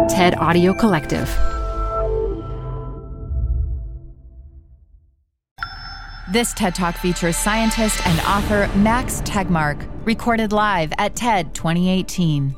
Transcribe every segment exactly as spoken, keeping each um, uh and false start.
TED Audio Collective. This TED Talk features scientist and author Max Tegmark, recorded live at TED twenty eighteen.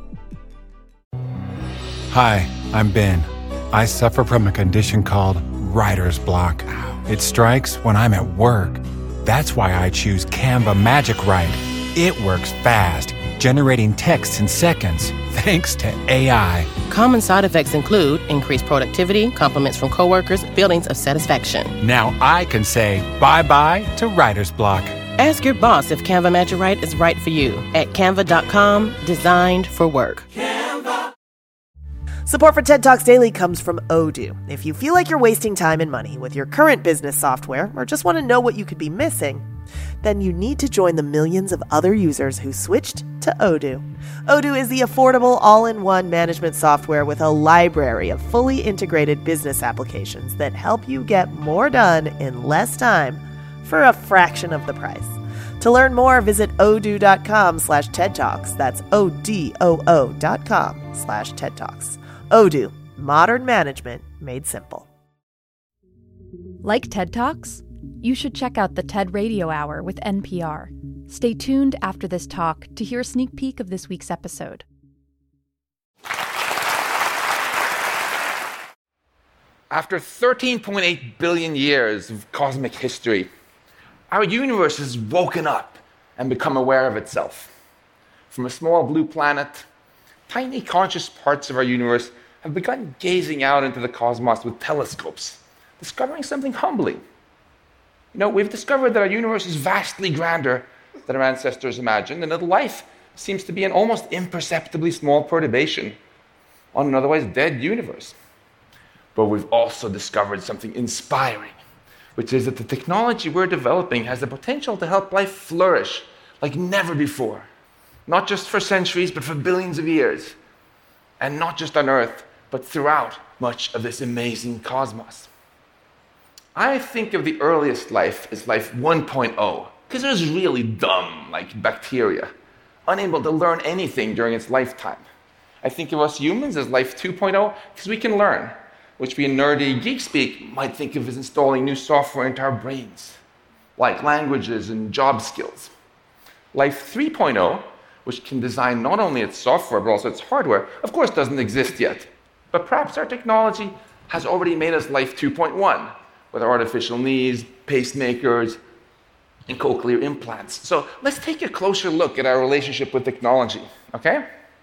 Hi, I'm Ben. I suffer from a condition called writer's block. It strikes when I'm at work. That's why I choose Canva Magic Write. It works fast, generating text in seconds, thanks to A I. Common side effects include increased productivity, compliments from coworkers, feelings of satisfaction. Now I can say bye-bye to writer's block. Ask your boss if Canva Magic Write is right for you at canva dot com, designed for work. Canva. Support for TED Talks Daily comes from Odoo. If you feel like you're wasting time and money with your current business software or just want to know what you could be missing, then you need to join the millions of other users who switched to Odoo. Odoo is the affordable all-in-one management software with a library of fully integrated business applications that help you get more done in less time for a fraction of the price. To learn more, visit odoo.com slash TED Talks. That's O-D-O-O dot com slash TED Talks. Odoo, modern management made simple. Like TED Talks? You should check out the TED Radio Hour with N P R. Stay tuned after this talk to hear a sneak peek of this week's episode. After thirteen point eight billion years of cosmic history, our universe has woken up and become aware of itself. From a small blue planet, tiny conscious parts of our universe have begun gazing out into the cosmos with telescopes, discovering something humbling. You know, we've discovered that our universe is vastly grander than our ancestors imagined, and that life seems to be an almost imperceptibly small perturbation on an otherwise dead universe. But we've also discovered something inspiring, which is that the technology we're developing has the potential to help life flourish like never before. Not just for centuries, but for billions of years. And not just on Earth, but throughout much of this amazing cosmos. I think of the earliest life as life one point oh, because it was really dumb, like bacteria, unable to learn anything during its lifetime. I think of us humans as life two point oh, because we can learn, which we in nerdy geek speak might think of as installing new software into our brains, like languages and job skills. Life three point oh, which can design not only its software but also its hardware, of course doesn't exist yet. But perhaps our technology has already made us life two point one, with artificial knees, pacemakers, and cochlear implants. So let's take a closer look at our relationship with technology, okay?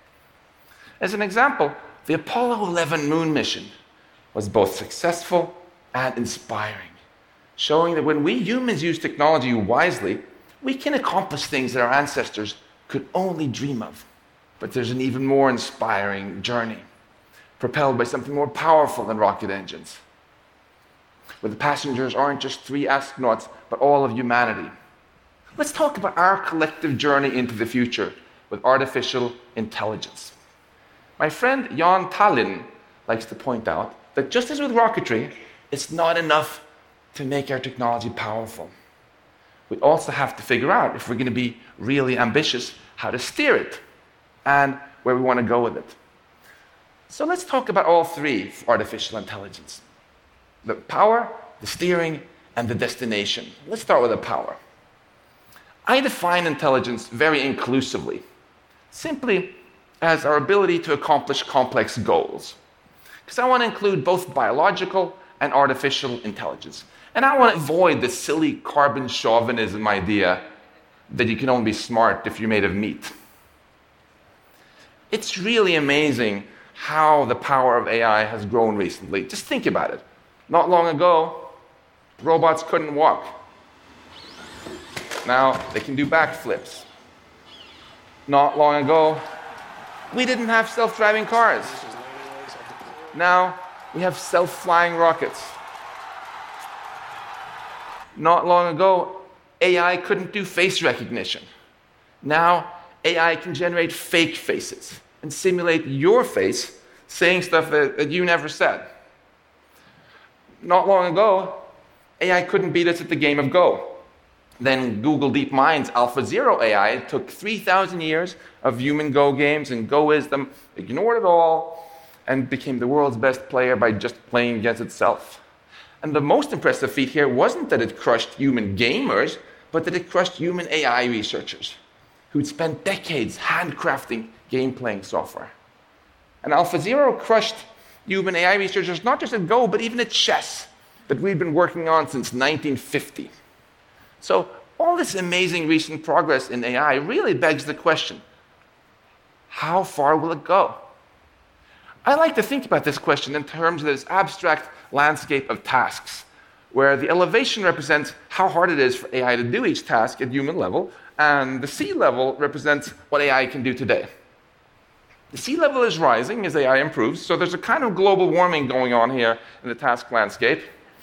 As an example, the Apollo eleven moon mission was both successful and inspiring, showing that when we humans use technology wisely, we can accomplish things that our ancestors could only dream of. But there's an even more inspiring journey, propelled by something more powerful than rocket engines, where the passengers aren't just three astronauts, but all of humanity. Let's talk about our collective journey into the future with artificial intelligence. My friend Jan Tallinn likes to point out that just as with rocketry, it's not enough to make our technology powerful. We also have to figure out, if we're going to be really ambitious, how to steer it and where we want to go with it. So let's talk about all three for artificial intelligence: the power, the steering, and the destination. Let's start with the power. I define intelligence very inclusively, simply as our ability to accomplish complex goals. Because I want to include both biological and artificial intelligence. And I want to avoid the silly carbon chauvinism idea that you can only be smart if you're made of meat. It's really amazing how the power of A I has grown recently. Just think about it. Not long ago, robots couldn't walk. Now they can do backflips. Not long ago, we didn't have self-driving cars. Now we have self-flying rockets. Not long ago, A I couldn't do face recognition. Now A I can generate fake faces and simulate your face saying stuff that, that you never said. Not long ago, A I couldn't beat us at the game of Go. Then Google DeepMind's AlphaZero A I took three thousand years of human Go games and Go wisdom, ignored it all, and became the world's best player by just playing against itself. And the most impressive feat here wasn't that it crushed human gamers, but that it crushed human A I researchers who'd spent decades handcrafting game-playing software. And AlphaZero crushed human A I researchers not just at Go, but even at chess that we've been working on since nineteen fifty. So all this amazing recent progress in A I really begs the question, how far will it go? I like to think about this question in terms of this abstract landscape of tasks, where the elevation represents how hard it is for A I to do each task at human level, and the sea level represents what A I can do today. The sea level is rising as A I improves, so there's a kind of global warming going on here in the task landscape.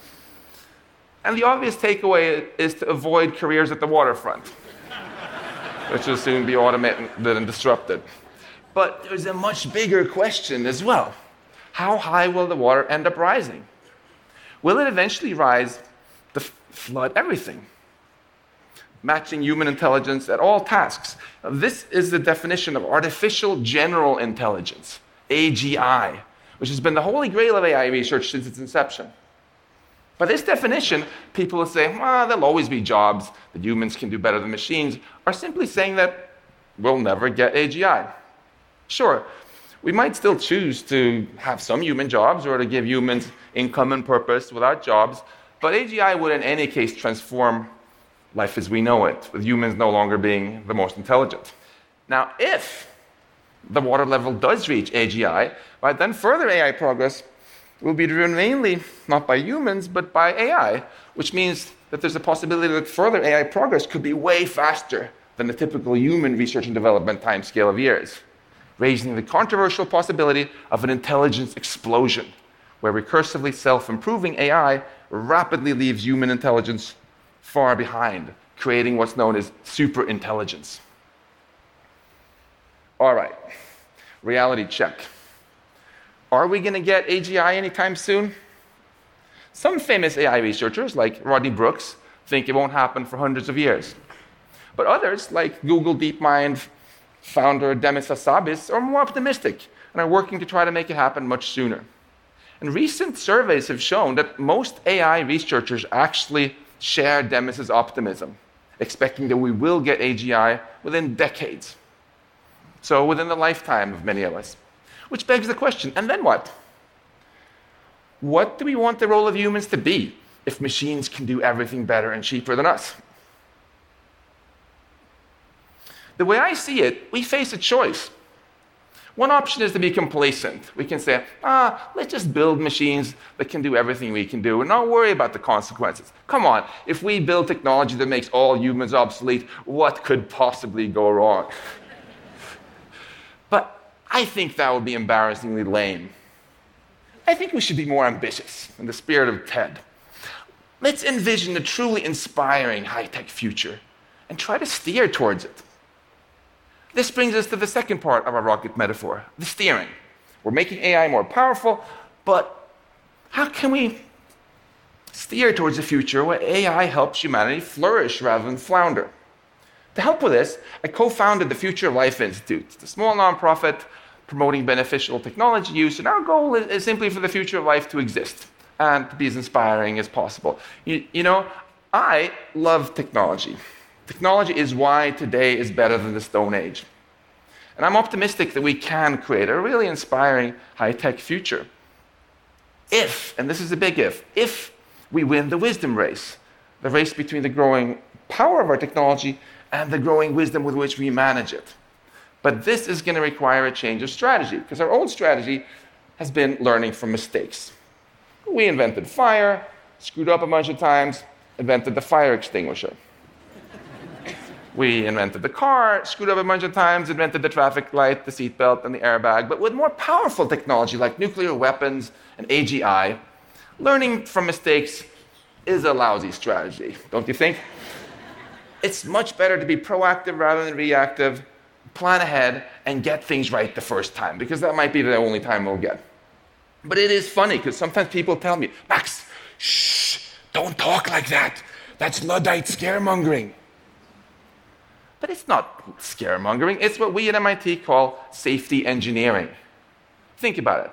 And the obvious takeaway is to avoid careers at the waterfront, which will soon be automated and disrupted. But there's a much bigger question as well. How high will the water end up rising? Will it eventually rise to flood everything, matching human intelligence at all tasks? Now, this is the definition of artificial general intelligence, A G I, which has been the holy grail of A I research since its inception. By this definition, people who say, well, there'll always be jobs that humans can do better than machines, are simply saying that we'll never get A G I. Sure, we might still choose to have some human jobs or to give humans income and purpose without jobs, but A G I would in any case transform life as we know it, with humans no longer being the most intelligent. Now, if the water level does reach A G I, right, then further A I progress will be driven mainly not by humans, but by A I, which means that there's a possibility that further A I progress could be way faster than the typical human research and development timescale of years, raising the controversial possibility of an intelligence explosion, where recursively self-improving A I rapidly leaves human intelligence far behind, creating what's known as superintelligence. All right, reality check. Are we going to get A G I anytime soon? Some famous A I researchers, like Rodney Brooks, think it won't happen for hundreds of years. But others, like Google DeepMind founder Demis Hassabis, are more optimistic and are working to try to make it happen much sooner. And recent surveys have shown that most A I researchers actually share Demis's optimism, expecting that we will get A G I within decades. So within the lifetime of many of us. Which begs the question, and then what? What do we want the role of humans to be if machines can do everything better and cheaper than us? The way I see it, we face a choice. One option is to be complacent. We can say, ah, let's just build machines that can do everything we can do and not worry about the consequences. Come on, if we build technology that makes all humans obsolete, what could possibly go wrong? But I think that would be embarrassingly lame. I think we should be more ambitious in the spirit of TED. Let's envision a truly inspiring high-tech future and try to steer towards it. This brings us to the second part of our rocket metaphor, the steering. We're making A I more powerful, but how can we steer towards a future where A I helps humanity flourish rather than flounder? To help with this, I co-founded the Future of Life Institute. It's a small nonprofit promoting beneficial technology use, and our goal is, is simply for the future of life to exist and to be as inspiring as possible. You, you know, I love technology. Technology is why today is better than the Stone Age. And I'm optimistic that we can create a really inspiring high-tech future. If, and this is a big if, if we win the wisdom race, the race between the growing power of our technology and the growing wisdom with which we manage it. But this is going to require a change of strategy, because our old strategy has been learning from mistakes. We invented fire, screwed up a bunch of times, invented the fire extinguisher. We invented the car, screwed up a bunch of times, invented the traffic light, the seatbelt, and the airbag. But with more powerful technology like nuclear weapons and A G I, learning from mistakes is a lousy strategy, don't you think? It's much better to be proactive rather than reactive, plan ahead, and get things right the first time, because that might be the only time we'll get. But it is funny, because sometimes people tell me, Max, shh, don't talk like that. That's Luddite scaremongering. But it's not scaremongering. It's what we at M I T call safety engineering. Think about it.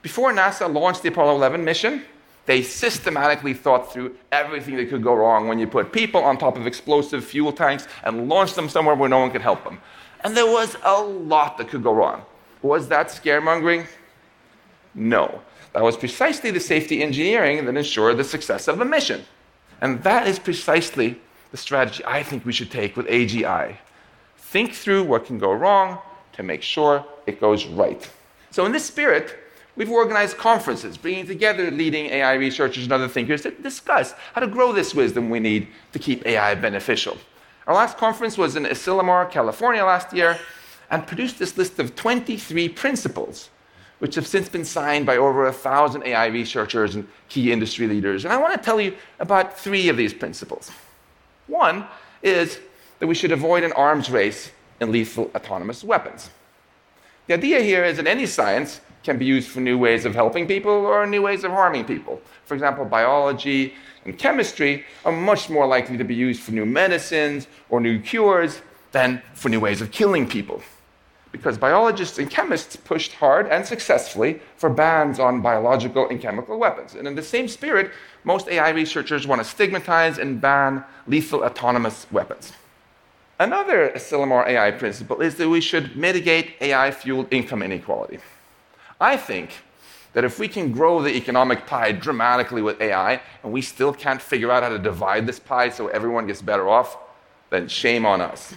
Before NASA launched the Apollo eleven mission, they systematically thought through everything that could go wrong when you put people on top of explosive fuel tanks and launch them somewhere where no one could help them. And there was a lot that could go wrong. Was that scaremongering? No. That was precisely the safety engineering that ensured the success of the mission. And that is precisely the strategy I think we should take with A G I. Think through what can go wrong to make sure it goes right. So in this spirit, we've organized conferences, bringing together leading A I researchers and other thinkers to discuss how to grow this wisdom we need to keep A I beneficial. Our last conference was in Asilomar, California last year, and produced this list of twenty-three principles, which have since been signed by over a thousand A I researchers and key industry leaders. And I want to tell you about three of these principles. One is that we should avoid an arms race in lethal autonomous weapons. The idea here is that any science can be used for new ways of helping people or new ways of harming people. For example, biology and chemistry are much more likely to be used for new medicines or new cures than for new ways of killing people. Because biologists and chemists pushed hard and successfully for bans on biological and chemical weapons. And in the same spirit, most A I researchers want to stigmatize and ban lethal autonomous weapons. Another Asilomar A I principle is that we should mitigate A I-fueled income inequality. I think that if we can grow the economic pie dramatically with A I, and we still can't figure out how to divide this pie so everyone gets better off, then shame on us.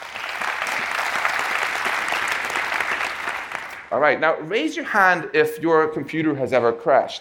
All right, now raise your hand if your computer has ever crashed.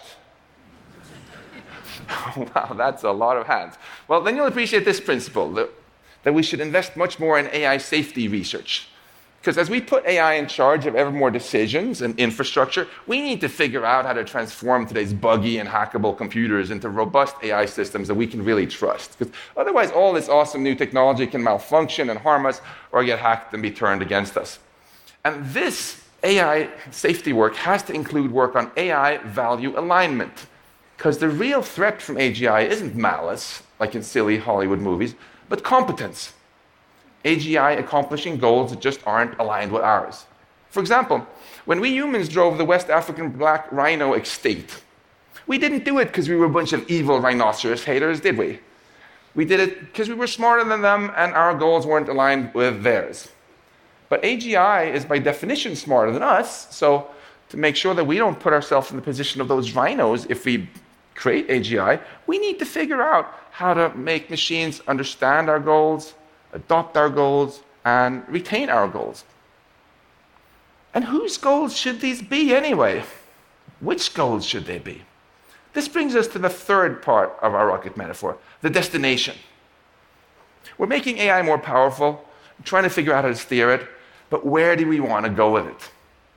Wow, that's a lot of hands. Well, then you'll appreciate this principle, that, that we should invest much more in A I safety research. Because as we put A I in charge of ever more decisions and infrastructure, we need to figure out how to transform today's buggy and hackable computers into robust A I systems that we can really trust. Because otherwise, all this awesome new technology can malfunction and harm us or get hacked and be turned against us. And this A I safety work has to include work on A I value alignment. Because the real threat from A G I isn't malice, like in silly Hollywood movies, but competence. A G I accomplishing goals that just aren't aligned with ours. For example, when we humans drove the West African black rhino extinct, we didn't do it because we were a bunch of evil rhinoceros haters, did we? We did it because we were smarter than them and our goals weren't aligned with theirs. But A G I is by definition smarter than us, so to make sure that we don't put ourselves in the position of those rhinos if we create A G I, we need to figure out how to make machines understand our goals, adopt our goals, and retain our goals. And whose goals should these be anyway? Which goals should they be? This brings us to the third part of our rocket metaphor, the destination. We're making A I more powerful, trying to figure out how to steer it, but where do we want to go with it?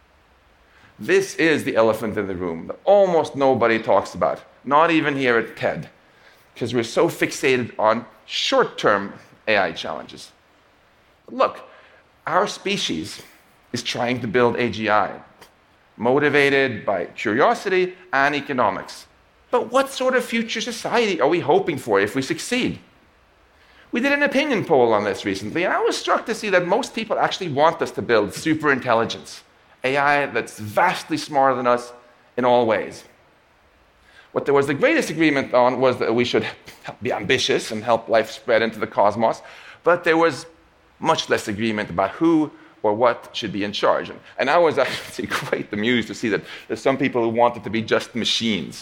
This is the elephant in the room that almost nobody talks about, not even here at TED, because we're so fixated on short-term A I challenges. Look, our species is trying to build A G I, motivated by curiosity and economics. But what sort of future society are we hoping for if we succeed? We did an opinion poll on this recently, and I was struck to see that most people actually want us to build superintelligence, A I that's vastly smarter than us in all ways. What there was the greatest agreement on was that we should be ambitious and help life spread into the cosmos, but there was much less agreement about who or what should be in charge. And, and I was actually quite amused to see that there's some people who wanted to be just machines.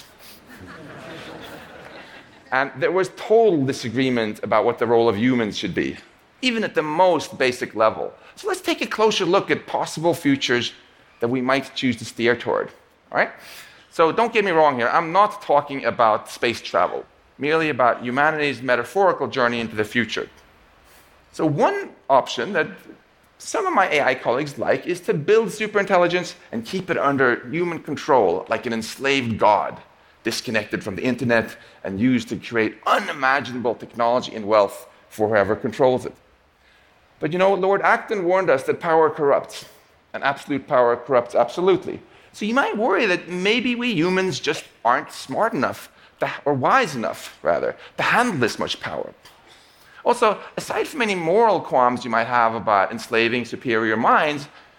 And there was total disagreement about what the role of humans should be, even at the most basic level. So let's take a closer look at possible futures that we might choose to steer toward. All right? So don't get me wrong here. I'm not talking about space travel, merely about humanity's metaphorical journey into the future. So one option that some of my A I colleagues like is to build superintelligence and keep it under human control, like an enslaved god, disconnected from the internet and used to create unimaginable technology and wealth for whoever controls it. But you know, Lord Acton warned us that power corrupts, and absolute power corrupts absolutely. So you might worry that maybe we humans just aren't smart enough, to, or wise enough, rather, to handle this much power. Also, aside from any moral qualms you might have about enslaving superior minds,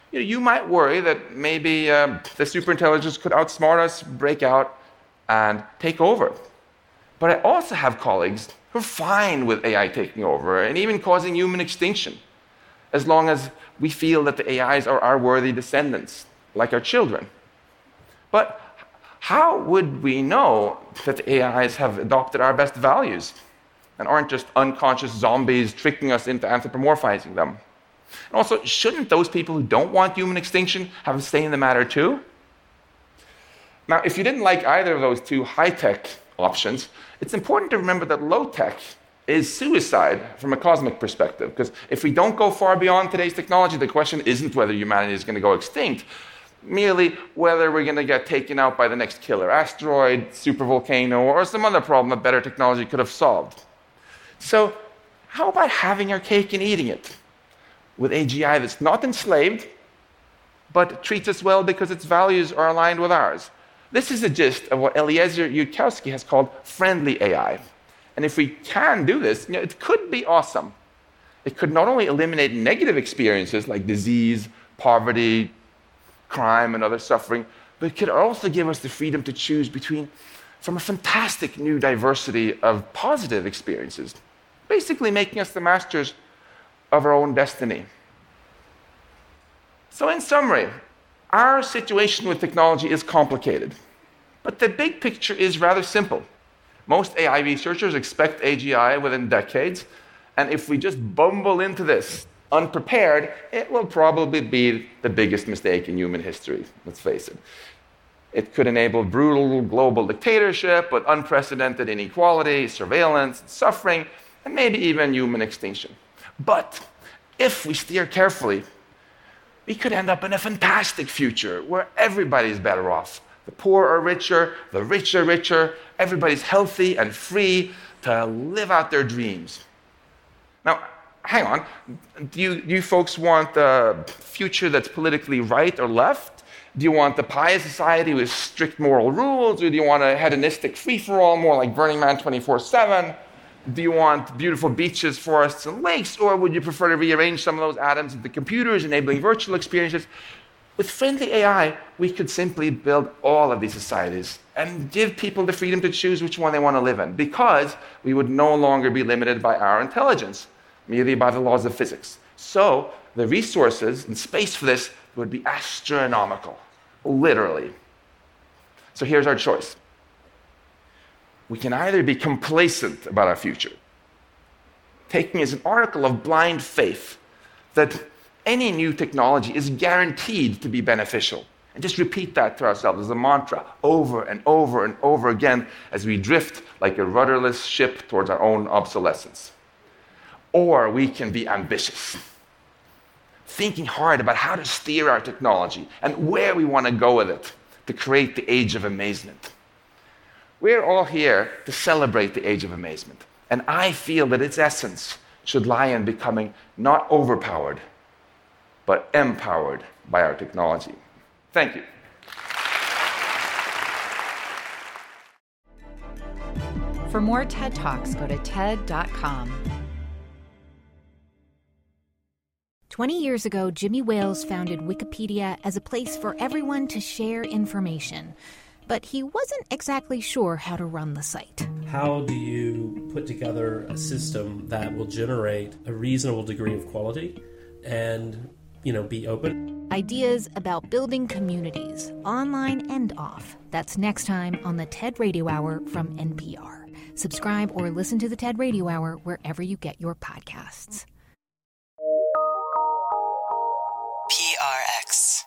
you know, you might worry that maybe um, the superintelligence could outsmart us, break out, and take over. But I also have colleagues who are fine with A I taking over and even causing human extinction, as long as we feel that the A Is are our worthy descendants, like our children. But how would we know that the A Is have adopted our best values and aren't just unconscious zombies tricking us into anthropomorphizing them? And also, shouldn't those people who don't want human extinction have a say in the matter too? Now, if you didn't like either of those two high-tech options, it's important to remember that low-tech is suicide from a cosmic perspective, because if we don't go far beyond today's technology, the question isn't whether humanity is going to go extinct, merely whether we're going to get taken out by the next killer asteroid, supervolcano, or some other problem that better technology could have solved. So how about having our cake and eating it with A G I that's not enslaved, but treats us well because its values are aligned with ours? This is the gist of what Eliezer Yudkowsky has called friendly A I. And if we can do this, you know, it could be awesome. It could not only eliminate negative experiences like disease, poverty, crime, and other suffering, but it could also give us the freedom to choose between from a fantastic new diversity of positive experiences, basically making us the masters of our own destiny. So in summary, our situation with technology is complicated, but the big picture is rather simple. Most A I researchers expect A G I within decades, and if we just bumble into this unprepared, it will probably be the biggest mistake in human history, let's face it. It could enable brutal global dictatorship with unprecedented inequality, surveillance, suffering, and maybe even human extinction. But if we steer carefully, we could end up in a fantastic future where everybody's better off. The poor are richer, the rich are richer, everybody's healthy and free to live out their dreams. Now, hang on, do you, do you folks want a future that's politically right or left? Do you want the pious society with strict moral rules, or do you want a hedonistic free-for-all, more like Burning Man twenty-four seven? Do you want beautiful beaches, forests, and lakes, or would you prefer to rearrange some of those atoms into computers, enabling virtual experiences? With friendly A I, we could simply build all of these societies and give people the freedom to choose which one they want to live in, because we would no longer be limited by our intelligence, merely by the laws of physics. So the resources and space for this would be astronomical, literally. So here's our choice. We can either be complacent about our future, taking as an article of blind faith that any new technology is guaranteed to be beneficial, and just repeat that to ourselves as a mantra over and over and over again as we drift like a rudderless ship towards our own obsolescence. Or we can be ambitious, thinking hard about how to steer our technology and where we want to go with it to create the age of amazement. We're all here to celebrate the age of amazement, and I feel that its essence should lie in becoming not overpowered, but empowered by our technology. Thank you. For more TED Talks, go to ted dot com. Twenty years ago, Jimmy Wales founded Wikipedia as a place for everyone to share information. But he wasn't exactly sure how to run the site. How do you put together a system that will generate a reasonable degree of quality and, you know, be open? Ideas about building communities, online and off. That's next time on the TED Radio Hour from N P R. Subscribe or listen to the TED Radio Hour wherever you get your podcasts. P R X.